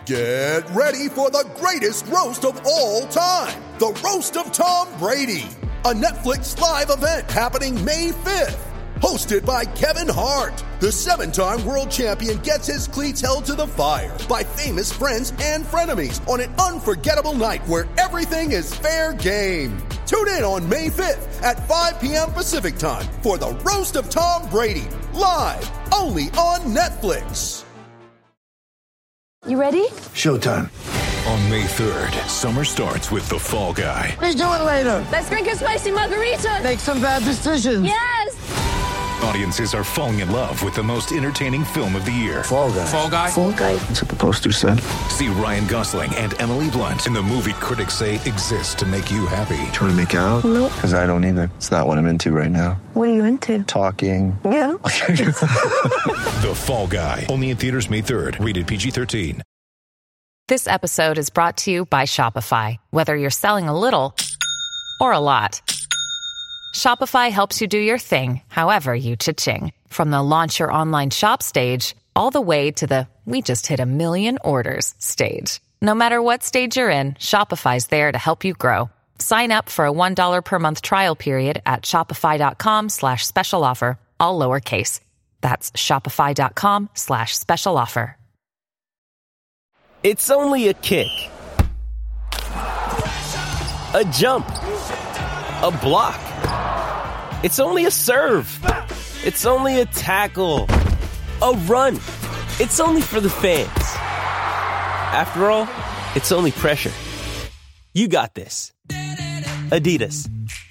Get ready for the greatest roast of all time, the Roast of Tom Brady, a Netflix live event happening May 5th. Hosted by Kevin Hart, the 7-time world champion gets his cleats held to the fire by famous friends and frenemies on an unforgettable night where everything is fair game. Tune in on May 5th at 5 p.m. Pacific time for the Roast of Tom Brady, live only on Netflix. You ready? Showtime. On May 3rd, summer starts with The Fall Guy. Let's do it later. Let's drink a spicy margarita. Make some bad decisions. Yes! Audiences are falling in love with the most entertaining film of the year. Fall Guy. Fall Guy? Fall Guy. That's what the poster said. See Ryan Gosling and Emily Blunt in the movie critics say exists to make you happy. Trying to make it out? Nope. Because I don't either. It's not what I'm into right now. What are you into? Talking. Yeah. The Fall Guy. Only in theaters May 3rd. Rated PG-13. This episode is brought to you by Shopify. Whether you're selling a little or a lot, Shopify helps you do your thing, however you cha-ching. From the launch your online shop stage, all the way to the we just hit 1 million orders stage. No matter what stage you're in, Shopify's there to help you grow. Sign up for a $1 per month trial period at shopify.com/special offer, all lowercase. That's shopify.com/special offer. It's only a kick, a jump, a block. It's only a serve. It's only a tackle, a run. It's only for the fans. After all, it's only pressure. You got this. Adidas.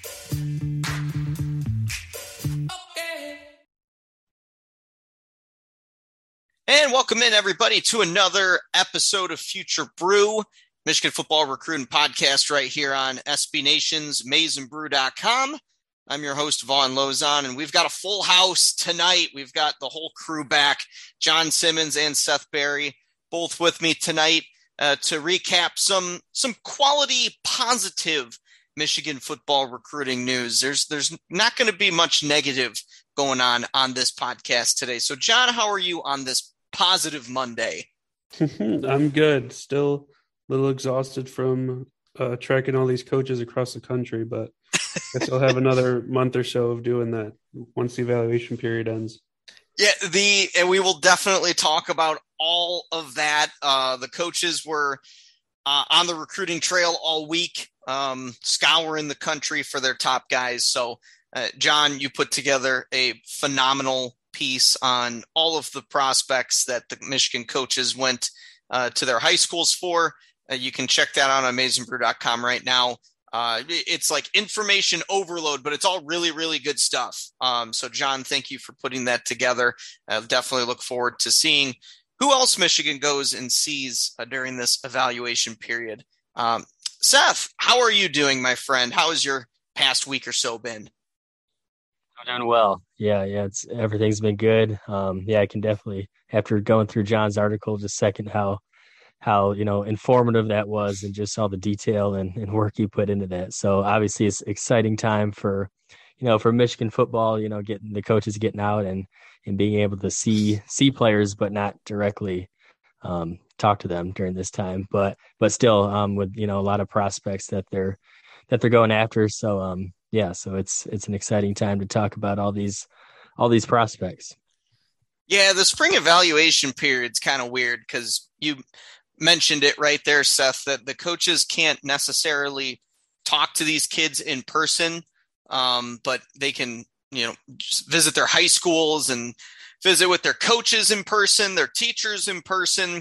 And welcome in, everybody, to another episode of Future Brew, Michigan Football Recruiting Podcast right here on SB Nation's MaizenBrew.com. I'm your host, Vaughn Lozon, and we've got a full house tonight. We've got the whole crew back, John Simmons and Seth Berry, both with me tonight to recap some quality, positive Michigan football recruiting news. There's not going to be much negative going on this podcast today. So, John, how are you on this positive Monday? I'm good. Still a little exhausted from tracking all these coaches across the country, but I guess I'll have another month or so of doing that once the evaluation period ends. Yeah, and we will definitely talk about all of that. The coaches were on the recruiting trail all week, scouring the country for their top guys. So, John, you put together a phenomenal piece on all of the prospects that the Michigan coaches went to their high schools for. You can check that out on MaizenBrew.com right now. It's like information overload, but it's all really, really good stuff. So, John, thank you for putting that together. I'll definitely look forward to seeing who else Michigan goes and sees during this evaluation period. Seth, how are you doing, my friend? How has your past week or so been? I'm doing well. Yeah. Everything's been good. I can definitely, after going through John's article, just second how informative that was, and just all the detail and work he put into that. So obviously it's an exciting time for Michigan football, getting the coaches getting out and being able to see players, but not directly talk to them during this time, but still with, a lot of prospects that they're going after. So, so it's an exciting time to talk about all these prospects. Yeah. The spring evaluation period's kind of weird because you mentioned it right there, Seth, that the coaches can't necessarily talk to these kids in person, but they can, just visit their high schools and visit with their coaches in person, their teachers in person.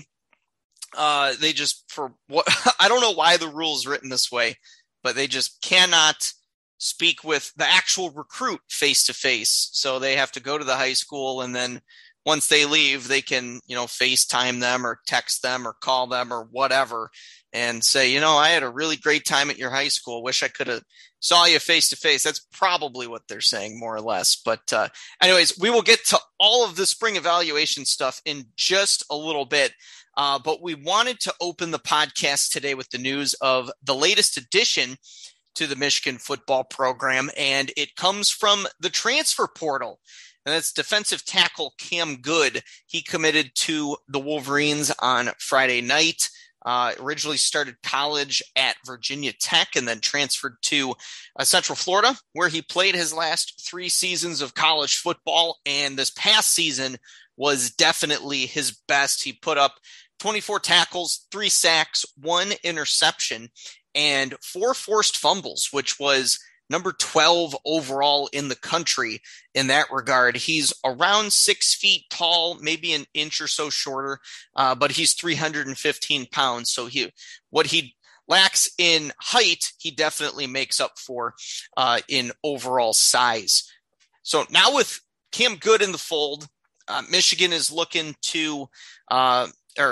They just, I don't know why the rule is written this way, but they just cannot speak with the actual recruit face to face. So they have to go to the high school, and then once they leave, they can, FaceTime them or text them or call them or whatever and say, I had a really great time at your high school. Wish I could have saw you face to face. That's probably what they're saying, more or less. But anyways, we will get to all of the spring evaluation stuff in just a little bit. But we wanted to open the podcast today with the news of the latest addition to the Michigan football program, and it comes from the transfer portal. and that's defensive tackle Cam Good. He committed to the Wolverines on Friday night. Originally started college at Virginia Tech and then transferred to Central Florida, where he played his last 3 seasons of college football. And this past season was definitely his best. He put up 24 tackles, 3 sacks, 1 interception, and 4 forced fumbles, which was number 12 overall in the country in that regard. He's around 6 feet tall, maybe an inch or so shorter, but he's 315 pounds. So what he lacks in height, he definitely makes up for in overall size. So now with Cam Good in the fold, Michigan is looking to, I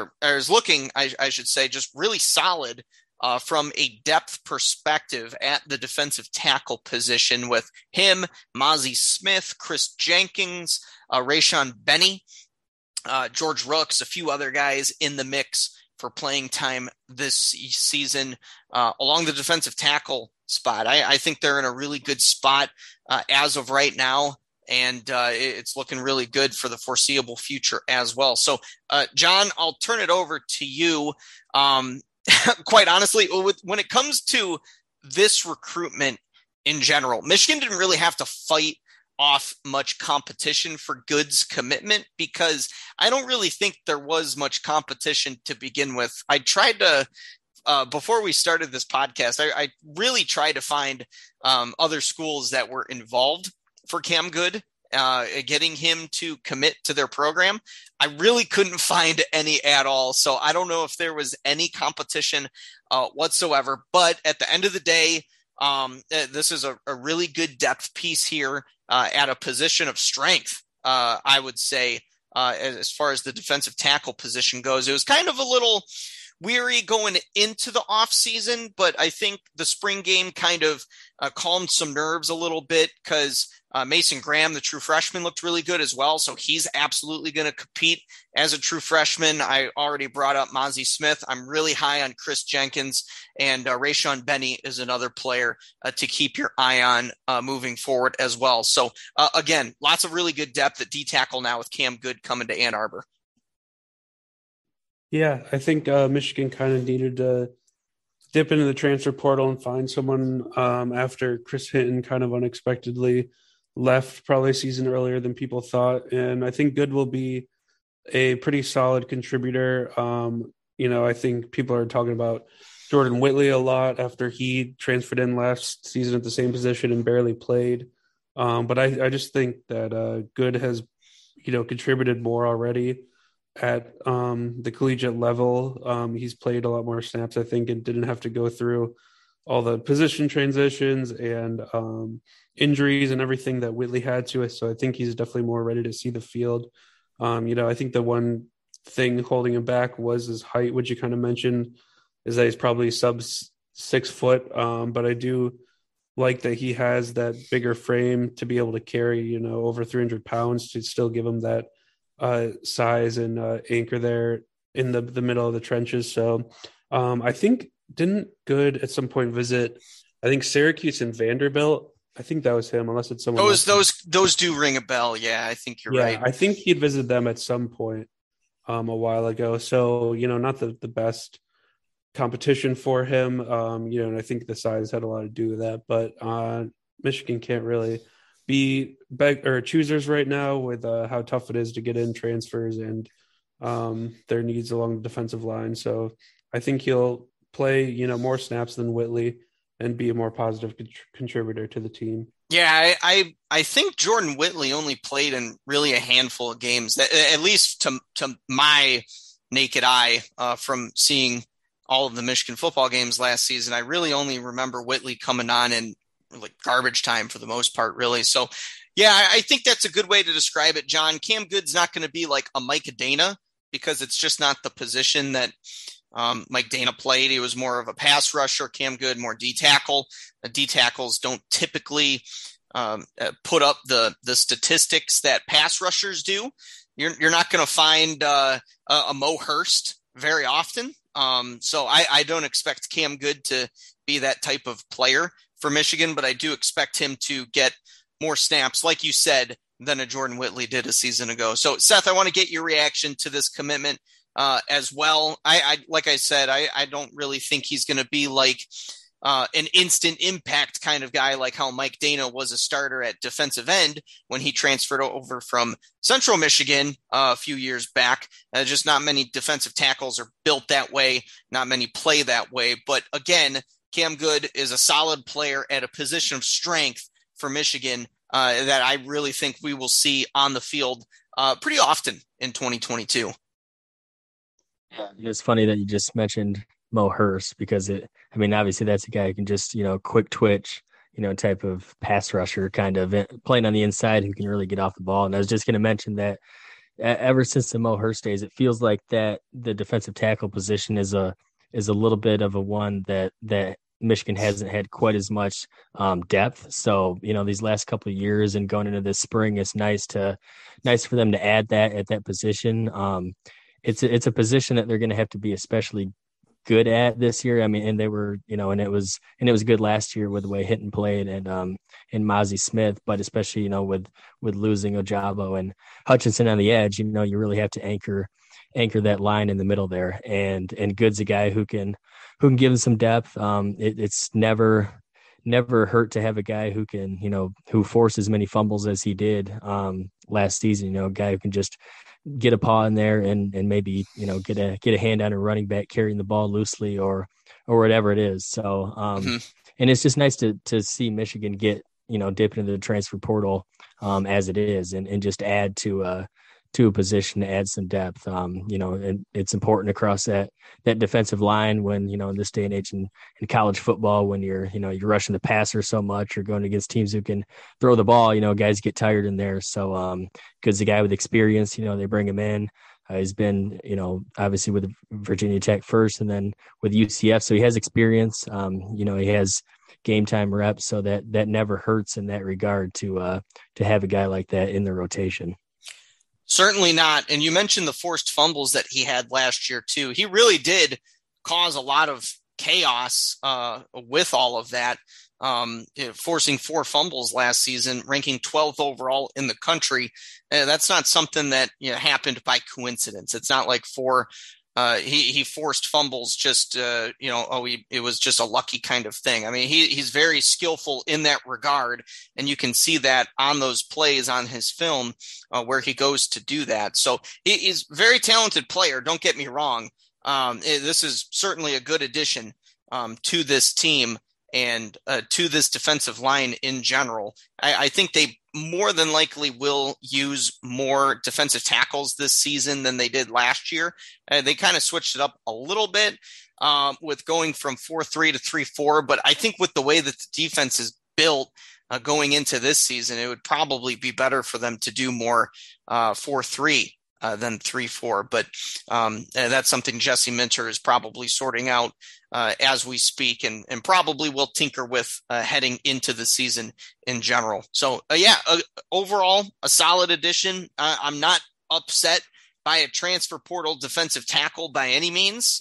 should say, just really solid from a depth perspective at the defensive tackle position with him, Mazi Smith, Chris Jenkins, Rayshawn Benny, George Rooks, a few other guys in the mix for playing time this season along the defensive tackle spot. I think they're in a really good spot as of right now, and it's looking really good for the foreseeable future as well. So, John, I'll turn it over to you. Quite honestly, when it comes to this recruitment in general, Michigan didn't really have to fight off much competition for Good's commitment because I don't really think there was much competition to begin with. I tried to, before we started this podcast, I really tried to find other schools that were involved for Cam Good, getting him to commit to their program. I really couldn't find any at all. So I don't know if there was any competition whatsoever, but at the end of the day, this is a really good depth piece here at a position of strength. I would say, as far as the defensive tackle position goes, it was kind of a little weary going into the off season, but I think the spring game kind of calmed some nerves a little bit because Mason Graham, the true freshman, looked really good as well. So he's absolutely going to compete as a true freshman. I already brought up Mazi Smith. I'm really high on Chris Jenkins, and Rayshawn Benny is another player to keep your eye on moving forward as well. So again, lots of really good depth at D-tackle now with Cam Good coming to Ann Arbor. Yeah, I think Michigan kind of needed to dip into the transfer portal and find someone after Chris Hinton kind of unexpectedly left probably a season earlier than people thought. And I think Good will be a pretty solid contributor. I think people are talking about Jordan Whitley a lot after he transferred in last season at the same position and barely played. But I just think that Good has, contributed more already at the collegiate level. He's played a lot more snaps, I think, and didn't have to go through all the position transitions and injuries and everything that Whitley had to. So I think he's definitely more ready to see the field. I think the one thing holding him back was his height, which you kind of mentioned, is that he's probably sub 6 foot. But I do like that he has that bigger frame to be able to carry, over 300 pounds to still give him that size and anchor there in the middle of the trenches. So I think didn't Good at some point visit, I think, Syracuse and Vanderbilt. I think that was him, unless it's someone else. Those do ring a bell. Yeah, I think you're right. I think he'd visited them at some point a while ago. So, not the best competition for him. And I think the size had a lot to do with that. But Michigan can't really be choosers right now with how tough it is to get in transfers and their needs along the defensive line. So I think he'll play, more snaps than Whitley and be a more positive contributor to the team. Yeah, I think Jordan Whitley only played in really a handful of games, at least to my naked eye from seeing all of the Michigan football games last season. I really only remember Whitley coming on in like garbage time for the most part, really. So, yeah, I think that's a good way to describe it, John. Cam Good's not going to be like a Mike Dana because it's just not the position that Mike Dana played. He was more of a pass rusher. Cam Good, more D-tackle. D-tackles don't typically put up the statistics that pass rushers do. You're not going to find a Mo Hurst very often. So I don't expect Cam Good to be that type of player for Michigan, but I do expect him to get more snaps. Like you said, than a Jordan Whitley did a season ago. So, Seth, I want to get your reaction to this commitment as well. Like I said, I don't really think he's going to be like an instant impact kind of guy, like how Mike Dana was a starter at defensive end when he transferred over from Central Michigan a few years back. Just not many defensive tackles are built that way. Not many play that way. But again, Cam Good is a solid player at a position of strength for Michigan that I really think we will see on the field pretty often in 2022. Yeah, it's funny that you just mentioned Mo Hurst, because obviously that's a guy who can just, quick twitch, type of pass rusher kind of playing on the inside who can really get off the ball. And I was just going to mention that ever since the Mo Hurst days, it feels like that the defensive tackle position is a little bit of a one that Michigan hasn't had quite as much depth. So, these last couple of years and going into this spring, it's nice for them to add that at that position. It's a position that they're going to have to be especially good at this year. And they were, and it was good last year with the way Hinton played and Mozzie Smith, but especially, with losing Ojabo and Hutchinson on the edge, you really have to anchor that line in the middle there. And Good's a guy who can give them some depth. It's never hurt to have a guy who can, who forced as many fumbles as he did last season, a guy who can just get a paw in there and maybe, get a hand on a running back carrying the ball loosely or whatever it is. So, and it's just nice to see Michigan get, dip into the transfer portal as it is and just add to a position to add some depth. And it's important across that defensive line when, in this day and age in college football, when you're rushing the passer so much, you're going against teams who can throw the ball, guys get tired in there. So Good's a guy with experience, they bring him in. He's been, obviously with Virginia Tech first and then with UCF. So he has experience. He has game time reps, so that never hurts in that regard to have a guy like that in the rotation. Certainly not. And you mentioned the forced fumbles that he had last year too. He really did cause a lot of chaos with all of that, forcing 4 fumbles last season, ranking 12th overall in the country. That's not something that happened by coincidence. It's not like he forced fumbles just, it was just a lucky kind of thing. I mean, he's very skillful in that regard, and you can see that on those plays on his film where he goes to do that. So he's a very talented player. Don't get me wrong. This is certainly a good addition to this team and to this defensive line in general. I think they more than likely will use more defensive tackles this season than they did last year. They kind of switched it up a little bit with going from 4-3 to 3-4. But I think with the way that the defense is built going into this season, it would probably be better for them to do more 4-3 than 3-4. But that's something Jesse Minter is probably sorting out as we speak, and probably will tinker with heading into the season in general. So overall a solid addition. I'm not upset by a transfer portal defensive tackle by any means.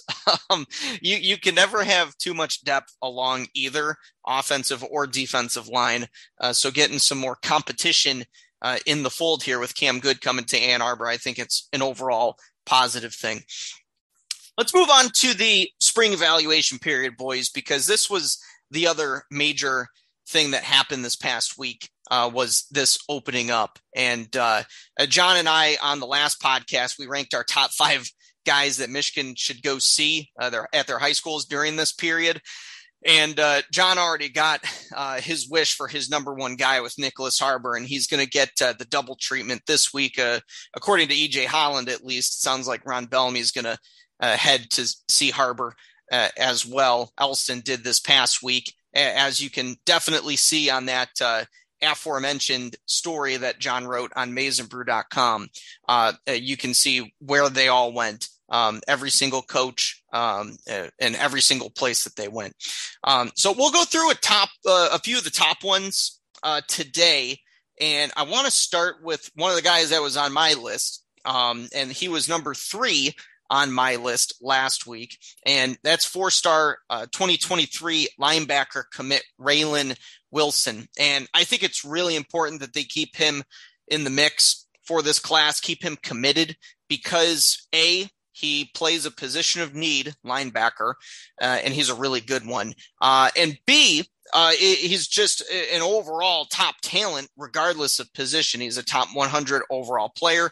You can never have too much depth along either offensive or defensive line. So getting some more competition in the fold here with Cam Good coming to Ann Arbor, I think it's an overall positive thing. Let's move on to the spring evaluation period, boys, because this was the other major thing that happened this past week was this opening up. And John and I on the last podcast, we ranked our top 5 guys that Michigan should go see at their high schools during this period. And John already got his wish for his number 1 guy with Nicholas Harbor, and he's going to get the double treatment this week. According to EJ Holland, at least, it sounds like Ron Bellamy is going to head to see Harbor as well. Elston did this past week, as you can definitely see on that aforementioned story that John wrote on maizenbrew.com. You can see where they all went. Every single coach and every single place that they went. So we'll go through a few of the top ones today. And I want to start with one of the guys that was on my list. And he was number 3 on my list last week. And that's 4-star 2023 linebacker commit Raylan Wilson. And I think it's really important that they keep him in the mix for this class, keep him committed, because he plays a position of need, linebacker, and he's a really good one. And B, he's just an overall top talent, regardless of position. He's a top 100 overall player.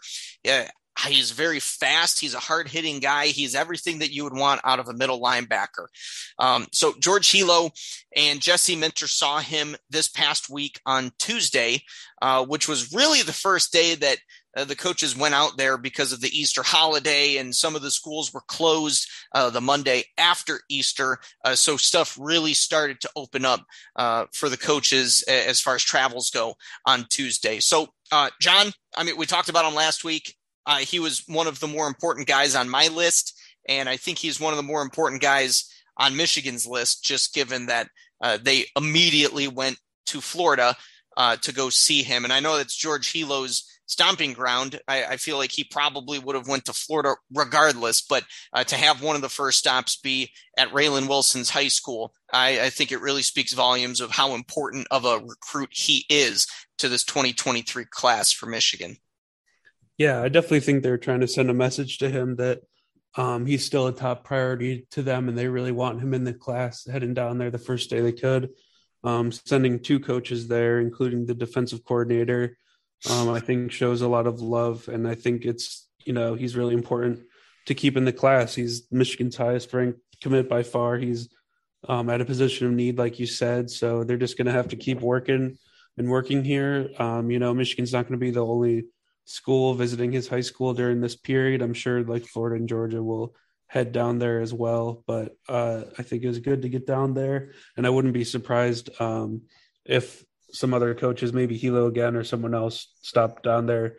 He's very fast. He's a hard-hitting guy. He's everything that you would want out of a middle linebacker. So George Hilo and Jesse Minter saw him this past week on Tuesday, which was really the first day that the coaches went out there because of the Easter holiday, and some of the schools were closed the Monday after Easter. So stuff really started to open up for the coaches as far as travels go on Tuesday. So, John, I mean, we talked about him last week. He was one of the more important guys on my list, and I think he's one of the more important guys on Michigan's list, just given that they immediately went to Florida to go see him. And I know that's George Hilo's stomping ground. I feel like he probably would have went to Florida regardless, but to have one of the first stops be at Raylan Wilson's high school, I think it really speaks volumes of how important of a recruit he is to this 2023 class for Michigan. Yeah, I definitely think they're trying to send a message to him that he's still a top priority to them, and they really want him in the class heading down there the first day they could. Sending 2 coaches there, including the defensive coordinator, I think shows a lot of love, and I think it's, he's really important to keep in the class. He's Michigan's highest ranked commit by far. He's at a position of need, like you said, so they're just going to have to keep working here. Michigan's not going to be the only school visiting his high school during this period. I'm sure like Florida and Georgia will head down there as well, but I think it was good to get down there, and I wouldn't be surprised if some other coaches, maybe Hilo again or someone else, stopped down there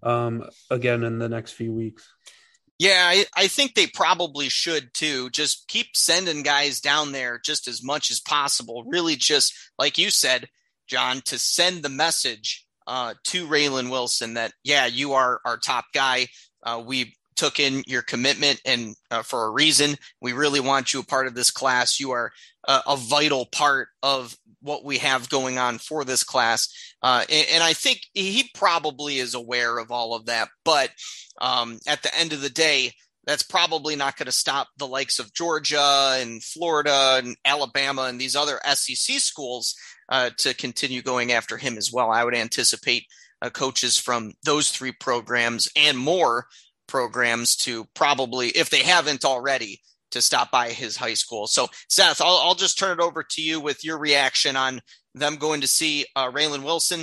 again in the next few weeks. Yeah, I think they probably should too. Just keep sending guys down there just as much as possible. Really, just like you said, John, to send the message to Raylan Wilson that, yeah, you are our top guy. We took in your commitment, and for a reason. We really want you a part of this class. You are a vital part of what we have going on for this class. And I think he probably is aware of all of that. But at the end of the day, that's probably not going to stop the likes of Georgia and Florida and Alabama and these other SEC schools to continue going after him as well. I would anticipate coaches from those 3 programs and more programs to probably, if they haven't already, to stop by his high school. So Seth, I'll just turn it over to you with your reaction on them going to see Raylan Wilson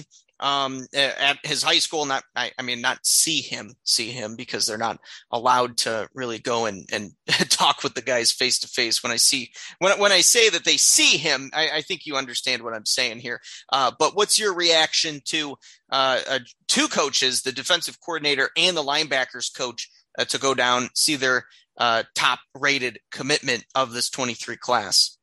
at his high school. Not see him because they're not allowed to really go and talk with the guys face to face. When I say that they see him, I think you understand what I'm saying here. But what's your reaction to 2 coaches, the defensive coordinator and the linebackers coach, to go down, see their top rated commitment of this 23 class?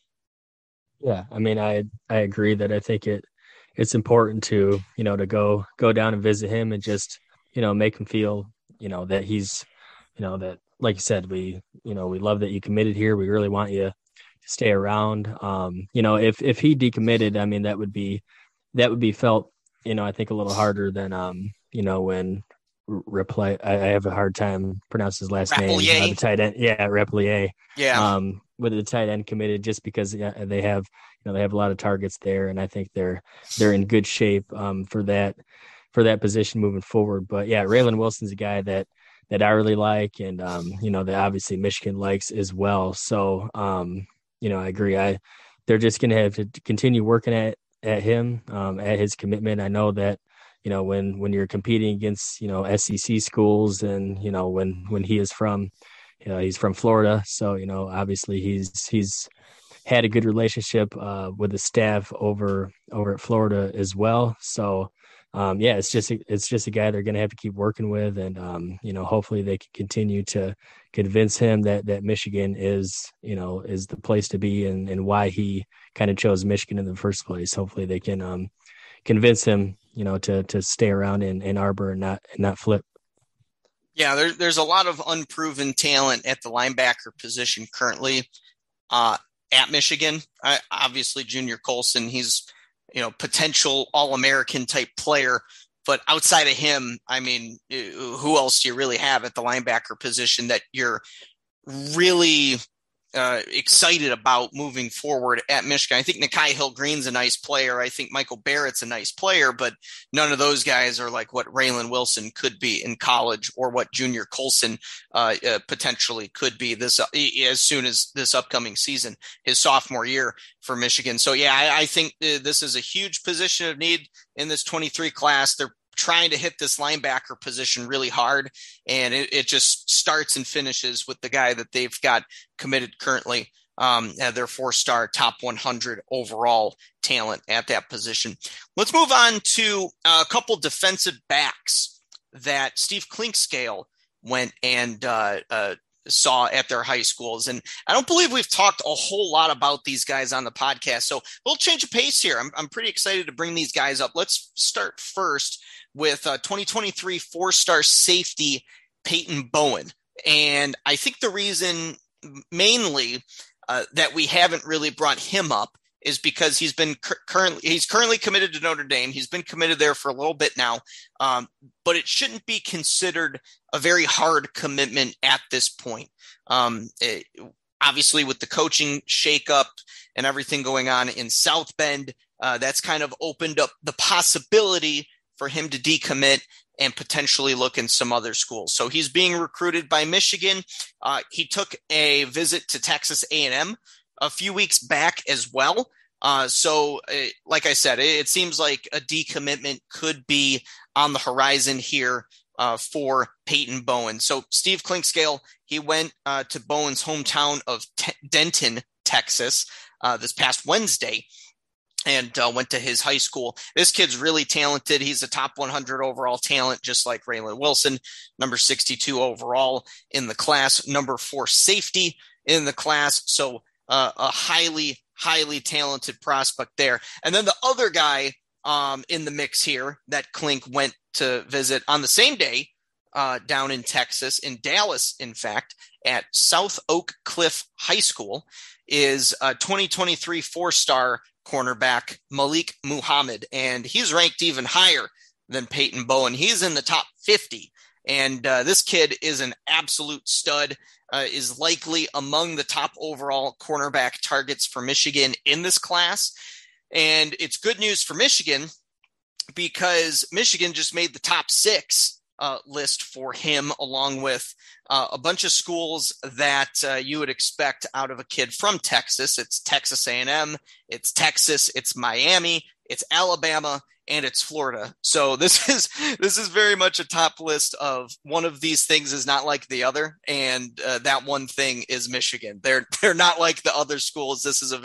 Yeah, I mean, I agree that I think it's important to, to go down and visit him and just, make him feel, that he's, that, like you said, we love that you committed here. We really want you to stay around. If he decommitted, I mean, that would be felt, I think a little harder than, when I have a hard time pronouncing his last name. The tight end. Yeah. Replier. Yeah. With the tight end committed, just because they have a lot of targets there, and I think they're in good shape for that position moving forward. But yeah, Raylan Wilson's a guy that I really like, and that obviously Michigan likes as well. So I agree. They're just going to have to continue working at him, at his commitment. I know that when you're competing against SEC schools, and when he is from. He's from Florida, so obviously he's had a good relationship with the staff over at Florida as well. So it's just a guy they're going to have to keep working with, and hopefully they can continue to convince him that Michigan is the place to be, and why he kind of chose Michigan in the first place. Hopefully they can convince him to stay around in Ann Arbor and not flip. Yeah, there's a lot of unproven talent at the linebacker position currently at Michigan. Obviously, Junior Colson, he's potential All-American type player, But outside of him, I mean, who else do you really have at the linebacker position that you're really excited about moving forward at Michigan? I think Nikhai Hill-Green's a nice player. I think Michael Barrett's a nice player, but none of those guys are like what Raylan Wilson could be in college or what Junior Colson potentially could be this as soon as this upcoming season, his sophomore year for Michigan. So yeah, I think this is a huge position of need in this 23 class. They're trying to hit this linebacker position really hard, and it just starts and finishes with the guy that they've got committed currently, their 4-star top 100 overall talent at that position. Let's move on to a couple defensive backs that Steve Clinkscale went and saw at their high schools. And I don't believe we've talked a whole lot about these guys on the podcast, so we'll change of pace here. I'm pretty excited to bring these guys up. Let's start first with 2023 4-star safety Peyton Bowen. And I think the reason mainly that we haven't really brought him up is because he's been currently committed to Notre Dame. He's been committed there for a little bit now, but it shouldn't be considered a very hard commitment at this point. Obviously, with the coaching shakeup and everything going on in South Bend, that's kind of opened up the possibility for him to decommit and potentially look in some other schools. So he's being recruited by Michigan. He took a visit to Texas A&M a few weeks back as well. So like I said, it seems like a decommitment could be on the horizon here for Peyton Bowen. So Steve Clinkscale, he went to Bowen's hometown of Denton, Texas, this past Wednesday, and went to his high school. This kid's really talented. He's a top 100 overall talent, just like Raylan Wilson, number 62 overall in the class, number 4 safety in the class. So a highly, highly talented prospect there. And then the other guy in the mix here that Clink went to visit on the same day down in Texas, in Dallas, in fact, at South Oak Cliff High School, is a 2023 4-star cornerback Malik Muhammad, and he's ranked even higher than Peyton Bowen. He's in the top 50, and this kid is an absolute stud, is likely among the top overall cornerback targets for Michigan in this class. And it's good news for Michigan because Michigan just made the top 6 list for him, along with a bunch of schools that you would expect out of a kid from Texas. It's Texas A&M, it's Texas, it's Miami, it's Alabama, and it's Florida. So this is very much a top list of one of these things is not like the other, and that one thing is Michigan. They're not like the other schools. This is a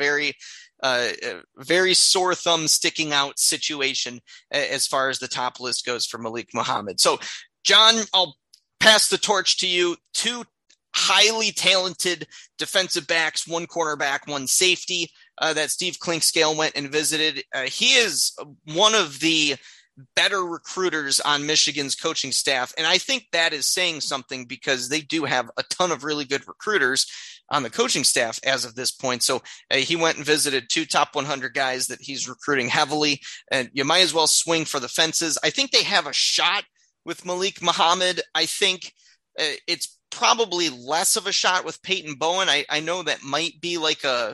very sore thumb sticking out situation as far as the top list goes for Malik Muhammad. So, John, I'll pass the torch to you. 2 highly talented defensive backs, 1 cornerback, 1 safety that Steve Clinkscale went and visited. He is one of the better recruiters on Michigan's coaching staff, and I think that is saying something because they do have a ton of really good recruiters on the coaching staff as of this point. So he went and visited 2 top 100 guys that he's recruiting heavily, and you might as well swing for the fences. I think they have a shot with Malik Muhammad. I think it's probably less of a shot with Peyton Bowen. I know that might be like a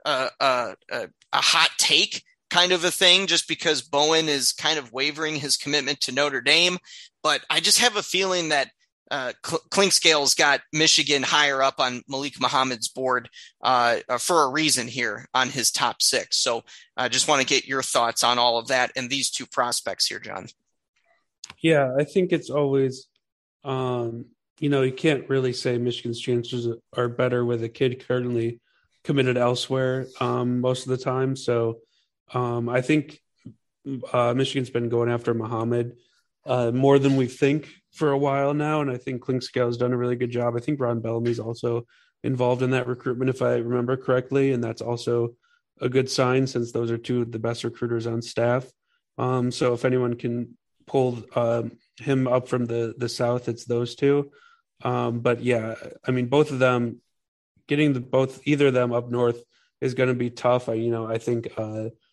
hot take kind of a thing, just because Bowen is kind of wavering his commitment to Notre Dame. But I just have a feeling that Clinkscale's got Michigan higher up on Malik Muhammad's board for a reason here on his top 6. So I just want to get your thoughts on all of that and these 2 prospects here, John. Yeah, I think it's always, you can't really say Michigan's chances are better with a kid currently committed elsewhere most of the time. So I think Michigan's been going after Muhammad more than we think for a while now, and I think Clinkscale has done a really good job. I think Ron Bellamy's also involved in that recruitment, if I remember correctly, and that's also a good sign since those are 2 of the best recruiters on staff. So if anyone can pull him up from the South, it's those 2. But yeah, I mean, both of them, getting either of them up north is going to be tough. I think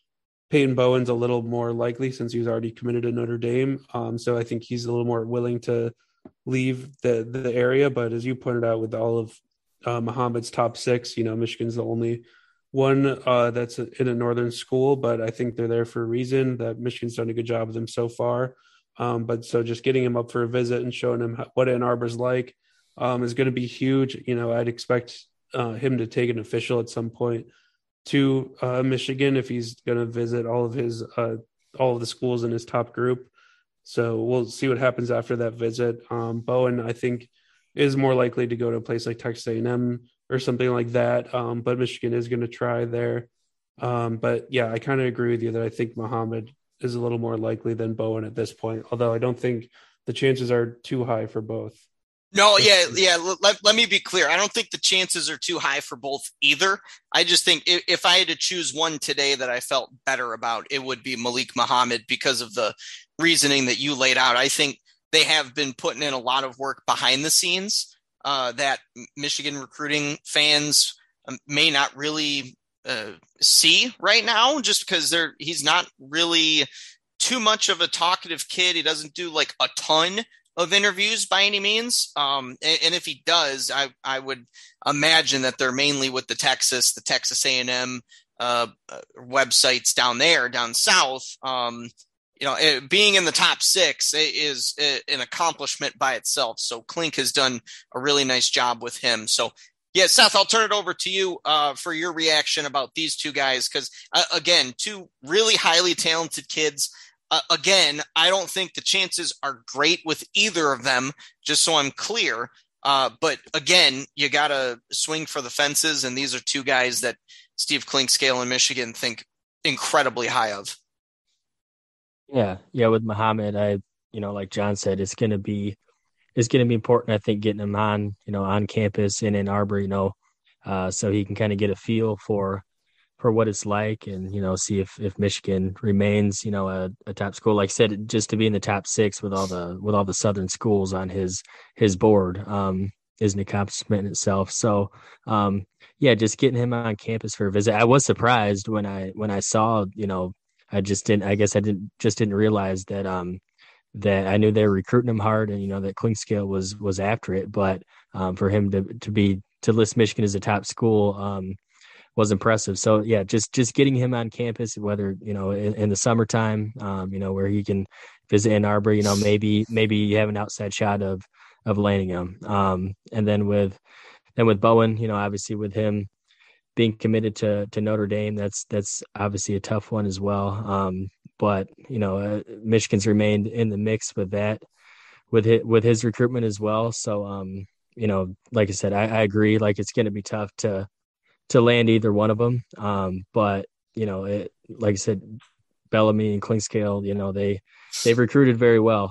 Peyton Bowen's a little more likely since he's already committed to Notre Dame. So I think he's a little more willing to leave the area. But as you pointed out, with all of Muhammad's top 6, Michigan's the only one that's in a northern school, but I think they're there for a reason. That Michigan's done a good job with him so far. But so just getting him up for a visit and showing him what Ann Arbor's like is going to be huge. I'd expect him to take an official at some point to Michigan if he's going to visit all of the schools in his top group. So we'll see what happens after that visit. Bowen, I think, is more likely to go to a place like Texas A&M or something like that. But Michigan is going to try there. But yeah, I kind of agree with you that I think Muhammad is a little more likely than Bowen at this point, although I don't think the chances are too high for both. No, yeah. Let me be clear. I don't think the chances are too high for both either. I just think if I had to choose one today that I felt better about, it would be Malik Muhammad because of the reasoning that you laid out. I think they have been putting in a lot of work behind the scenes that Michigan recruiting fans may not really see right now, just because he's not really too much of a talkative kid. He doesn't do like a ton of interviews by any means. And if he does, I would imagine that they're mainly with the Texas A&M websites down south. Being in the top 6 is an accomplishment by itself. So Klink has done a really nice job with him. So yeah, Seth, I'll turn it over to you for your reaction about these two guys. Cause again, two really highly talented kids. Again, I don't think the chances are great with either of them, just so I'm clear. But again, you got to swing for the fences. And these are two guys that Steve Clinkscale in Michigan think incredibly high of. Yeah. With Muhammad, like John said, it's going to be important. I think getting him on campus in Ann Arbor, so he can kind of get a feel for what it's like, and see if Michigan remains a top school. Like I said, just to be in the top 6 with all the Southern schools on his board is an accomplishment in itself. So just getting him on campus for a visit. I was surprised when I saw I didn't realize that that I knew they were recruiting him hard, and that Clinkscale was after it, but for him to list Michigan as a top school was impressive. So yeah, just getting him on campus, whether in the summertime, where he can visit Ann Arbor, maybe you have an outside shot of landing him. And then with Bowen, obviously with him being committed to Notre Dame, that's obviously a tough one as well. But Michigan's remained in the mix with that, with his recruitment as well. So like I said, I agree. Like, it's going to be tough to land either one of them. But like I said, Bellamy and Clinkscale, they've recruited very well.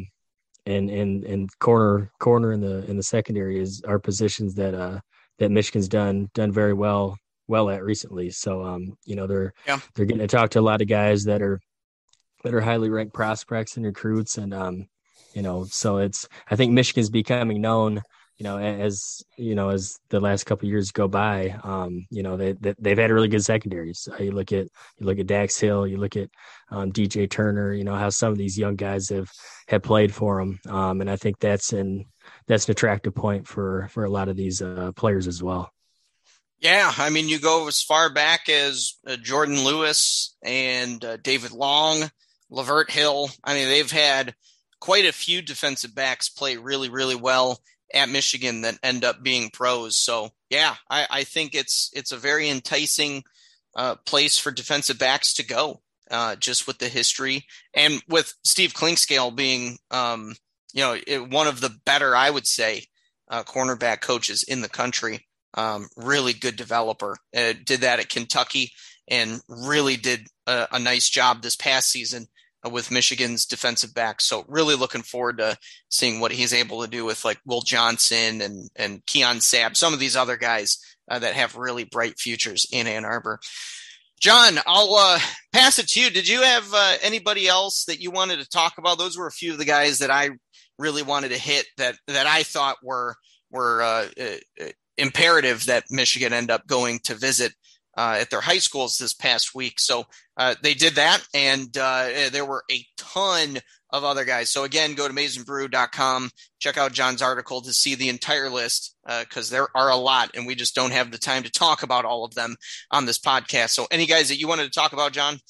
And corner in the secondary are positions that Michigan's done very well at recently. So they're getting to talk to a lot of guys that are highly ranked prospects and recruits, and so I think Michigan's becoming known, as the last couple of years go by. They've had really good secondaries. You look at Dax Hill, you look at DJ Turner, how some of these young guys have played for them, and I think that's an attractive point for a lot of these players as well. Yeah, I mean, you go as far back as Jordan Lewis and David Long, Lavert Hill. I mean, they've had quite a few defensive backs play really, really well at Michigan that end up being pros. So yeah, I think it's a very enticing place for defensive backs to go, just with the history, and with Steve Clinkscale being, one of the better, I would say, cornerback coaches in the country. Really good developer. Did that at Kentucky and really did a nice job this past season with Michigan's defensive backs. So really looking forward to seeing what he's able to do with like Will Johnson and Keon Sabb, some of these other guys that have really bright futures in Ann Arbor. John, I'll pass it to you. Did you have anybody else that you wanted to talk about? Those were a few of the guys that I really wanted to hit that I thought were imperative that Michigan end up going to visit at their high schools this past week. So they did that, and there were a ton of other guys. So again, go to MaizenBrew.com, check out John's article to see the entire list, because there are a lot, and we just don't have the time to talk about all of them on this podcast. So any guys that you wanted to talk about, John?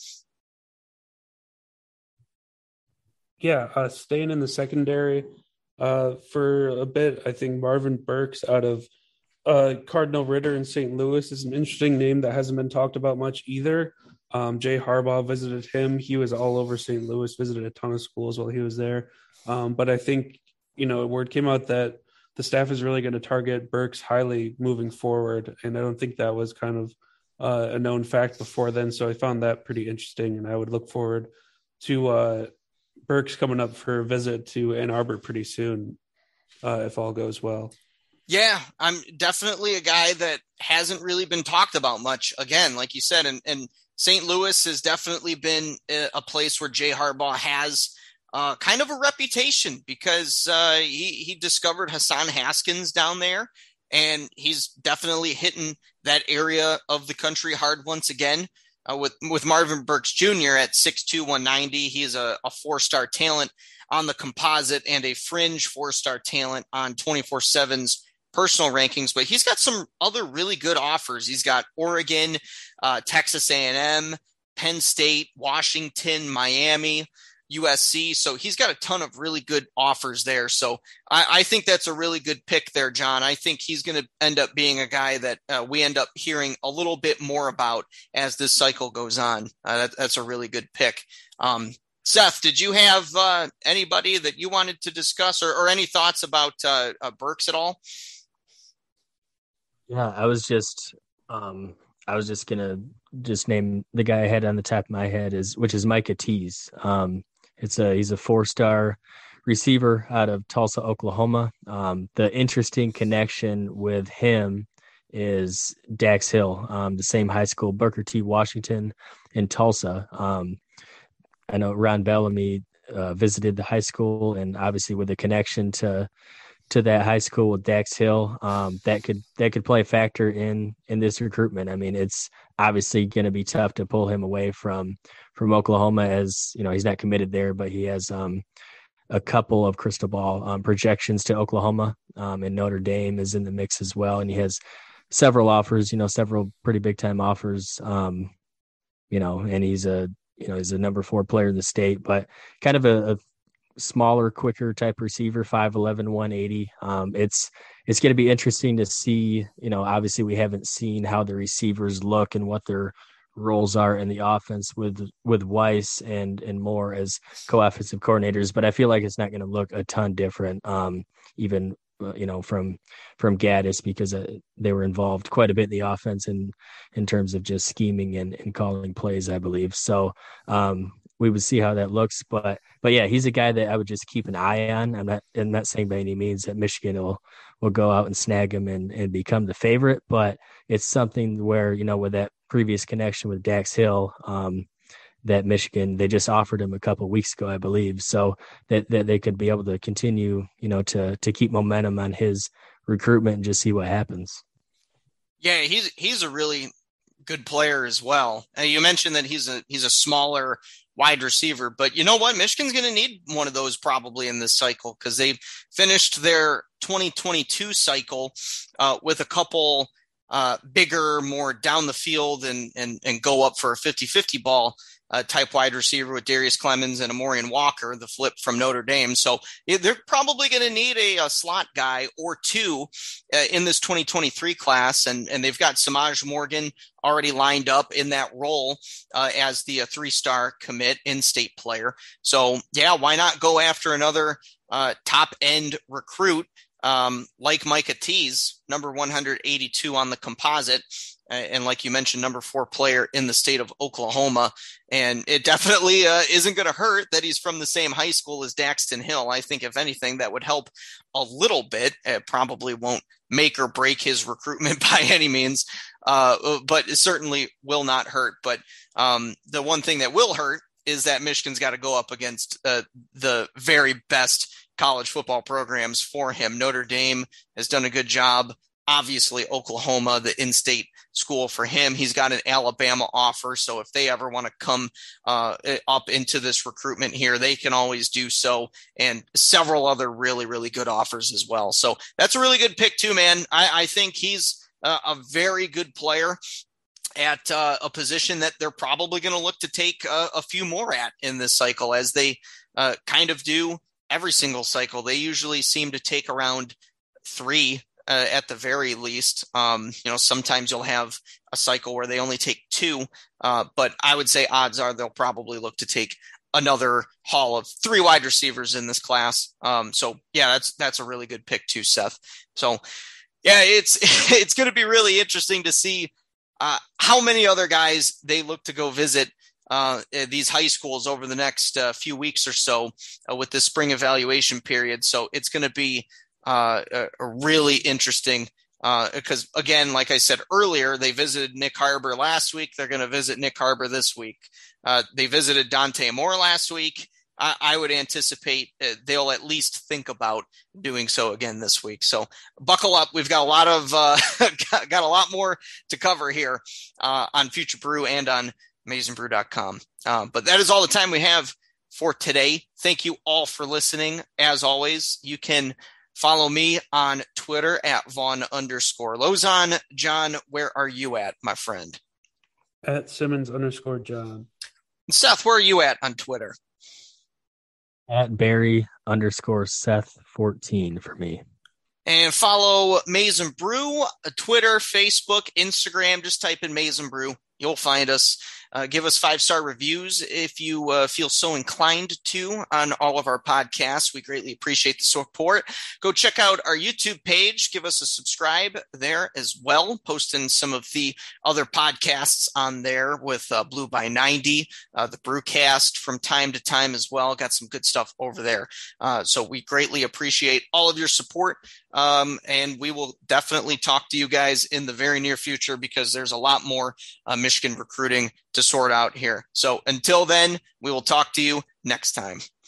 Yeah, staying in the secondary for a bit, I think Marvin Burks out of Cardinal Ritter in St. Louis is an interesting name that hasn't been talked about much either. Jay Harbaugh visited him. He was all over St. Louis, visited a ton of schools while he was there. But I think, word came out that the staff is really going to target Burks highly moving forward. And I don't think that was kind of a known fact before then. So I found that pretty interesting. And I would look forward to Burks coming up for a visit to Ann Arbor pretty soon, if all goes well. Yeah, I'm definitely a guy that hasn't really been talked about much. Again, like you said, and St. Louis has definitely been a place where Jay Harbaugh has kind of a reputation, because he discovered Hassan Haskins down there, and he's definitely hitting that area of the country hard once again. With Marvin Burks Jr. at 6'2", 190, he is a 4-star talent on the composite and a fringe 4-star talent on 24/7's personal rankings, but he's got some other really good offers. He's got Oregon, Texas A&M, Penn State, Washington, Miami, USC. So he's got a ton of really good offers there. So I think that's a really good pick there, John. I think he's going to end up being a guy that we end up hearing a little bit more about as this cycle goes on. That's a really good pick. Seth, did you have anybody that you wanted to discuss, or any thoughts about Burks at all? Yeah, I was just gonna name the guy I had on the top of my head, which is Micah Tease. He's a 4-star receiver out of Tulsa, Oklahoma. The interesting connection with him is Dax Hill, the same high school, Booker T. Washington in Tulsa. I know Ron Bellamy visited the high school, and obviously with a connection to that high school with Dax Hill, that could play a factor in this recruitment. I mean, it's obviously going to be tough to pull him away from Oklahoma, as he's not committed there, but he has a couple of crystal ball projections to Oklahoma, and Notre Dame is in the mix as well, and he has several offers, several pretty big time offers, and he's a number 4 player in the state, but kind of a smaller, quicker type receiver, 5'11", 180. It's going to be interesting to see, obviously we haven't seen how the receivers look and what their roles are in the offense with Weiss and Moore as co-offensive coordinators, but I feel like it's not going to look a ton different, even from Gaddis, because they were involved quite a bit in the offense in terms of just scheming and calling plays, I believe. So we would see how that looks, but yeah, he's a guy that I would just keep an eye on. I'm not saying by any means that Michigan will go out and snag him and become the favorite, but it's something where, with that previous connection with Dax Hill, that Michigan, they just offered him a couple of weeks ago, I believe, so that they could be able to continue, to keep momentum on his recruitment and just see what happens. Yeah, he's a really good player as well. You mentioned that he's a smaller wide receiver, but you know what? Michigan's going to need one of those probably in this cycle, because they've finished their 2022 cycle with a couple bigger, more down the field and go up for a 50-50 ball type wide receiver with Darius Clemens and Amorian Walker, the flip from Notre Dame. So they're probably going to need a slot guy or two in this 2023 class. And they've got Samaj Morgan already lined up in that role as the 3-star commit in-state player. So yeah, why not go after another top end recruit like Micah Tease, number 182 on the composite. And like you mentioned, number 4 player in the state of Oklahoma. And it definitely isn't going to hurt that he's from the same high school as Daxton Hill. I think if anything, that would help a little bit. It probably won't make or break his recruitment by any means, but it certainly will not hurt. But the one thing that will hurt is that Michigan's got to go up against the very best college football programs for him. Notre Dame has done a good job obviously Oklahoma, the in-state school for him. He's got an Alabama offer. So if they ever want to come up into this recruitment here, they can always do so, and several other really, really good offers as well. So that's a really good pick too, man. I think he's a very good player at a position that they're probably going to look to take a few more at in this cycle, as they kind of do every single cycle. They usually seem to take around 3 at the very least. Sometimes you'll have a cycle where they only take 2, but I would say odds are they'll probably look to take another haul of 3 wide receivers in this class. So yeah, that's a really good pick too, Seth. So yeah, it's going to be really interesting to see how many other guys they look to go visit these high schools over the next few weeks or so with the spring evaluation period. So it's going to be really interesting because, again, like I said earlier, they visited Nick Harbor last week. They're going to visit Nick Harbor this week. They visited Dante Moore last week. I would anticipate they'll at least think about doing so again this week. So buckle up. We've got a lot of got a lot more to cover here on Future Brew and on MaizenBrew.com. But that is all the time we have for today. Thank you all for listening. As always, you can follow me on Twitter at Vaughn_Lozon. John, where are you at, my friend? At Simmons_John. Seth, where are you at on Twitter? At Barry_Seth14 for me. And follow Maizen Brew, Twitter, Facebook, Instagram. Just type in Maizen Brew. You'll find us. Give us 5-star reviews if you feel so inclined to on all of our podcasts. We greatly appreciate the support. Go check out our YouTube page. Give us a subscribe there as well. Posting some of the other podcasts on there with Blue by 90, the Brewcast from time to time as well. Got some good stuff over there. So we greatly appreciate all of your support. And we will definitely talk to you guys in the very near future because there's a lot more Michigan recruiting to sort out here. So until then, we will talk to you next time.